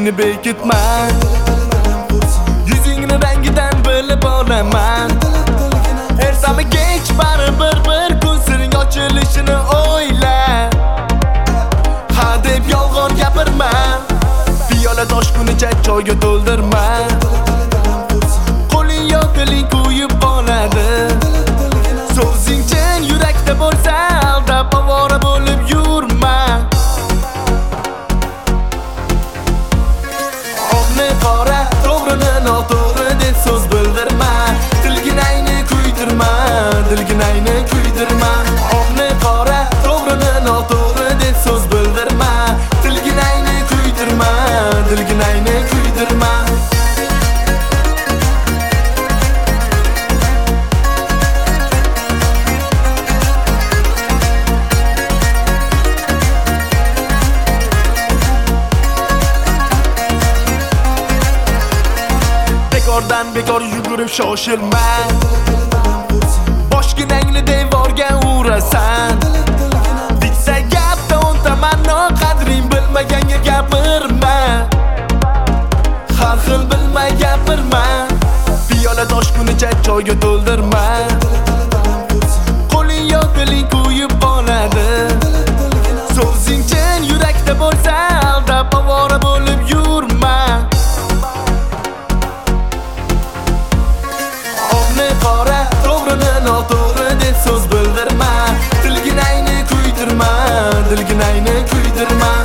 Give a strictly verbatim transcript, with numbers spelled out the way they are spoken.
yuzingni bekitma, yuzingni rangidan bilib olaman. Ertami kech baribir bir kun sirning ochilishini o'yla. Ha deb yolg'on gapirma, piyola toshgunicha choyga to'ldirma. Qo'ling yo diling kuyib qoladi. So'zing chin yurakda bo'lsa, aldab ovora bo'lib yurma. Oqni qora, to'g'rini noto'g'ri deb so'z bildirma. Dilginayni kuydirma, dilginayni kuydirma. Oqni qora, to'g'rini noto'g'ri deb so'z bildirma. Dilginayni kuydirma, dilginayni kuydirma. Bekordan bekor yugurib shoshilma, boshginangni devorga urasan. Bitsa gapda o'nta ma'no, qadring bilmaganga gapirma. Har xil bilmay gapirma, piyola toshgunicha choyga to'ldirma. Qo'ling yo diling kuyib qoladi. So'zing chin yurakda bo'lsa, aldab ovora bo'lib yurma. Qora, to'g'rini noto'g'ri deb so'z bildirma. Dilginayni kuydirma, dilginayni kuydirma.